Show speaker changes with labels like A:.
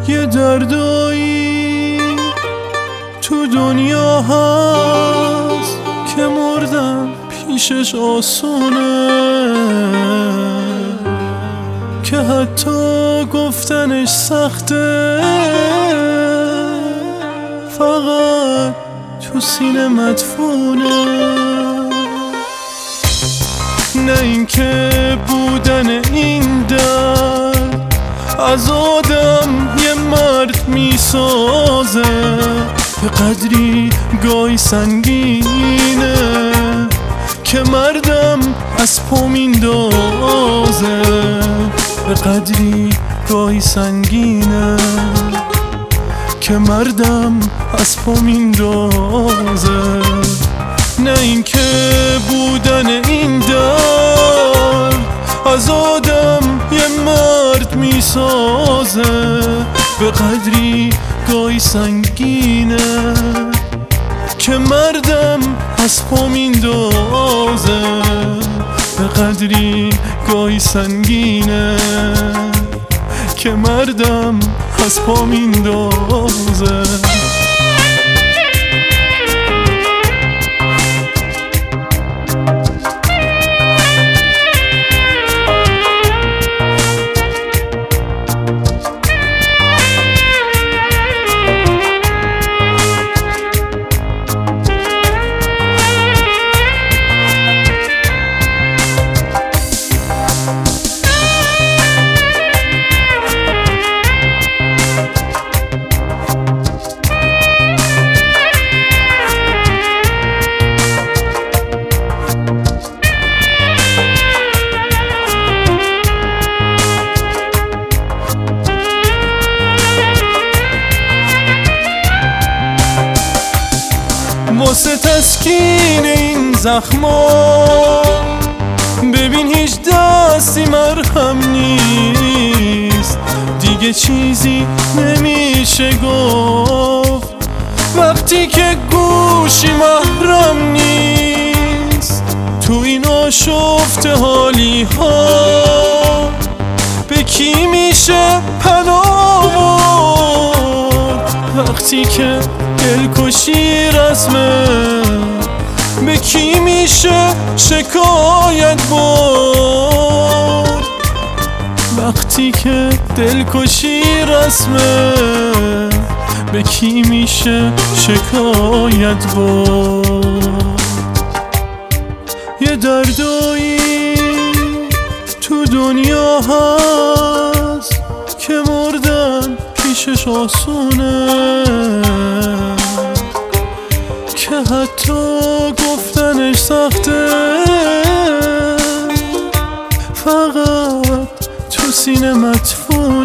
A: یه دردایی تو دنیا هست که مردن پیشش آسونه، که حتی گفتنش سخته، فقط تو سینه مدفونه. نه اینکه بودن این درد از آدم یه مرد میسازه، به قدری گاهی سنگینه که مردم از پا میندازه، به قدری گاهی سنگینه که مردم از پا میندازه. نه اینکه بودن این درد از آدم یه مرد میسازه، به قدری گاهی سنگینه که مردم از پا میندازه، به قدری گاهی سنگینه که مردم از پا میندازه. واسه تسکین این زخما ببین هیچ دستی مرهم نیست، دیگه چیزی نمیشه گفت وقتی که گوشی محرم نیست. تو این آشفته حالی ها به کی میشه پناه برد وقتی که دلکشی رسمه؟ به کی میشه شکایت برد وقتی که دلکشی رسمه؟ به کی میشه شکایت برد؟ یه دردایی تو دنیا هست که مردن پیشش آسونه، که حتی گفتنش سخته، فقط تو سینه مدفون.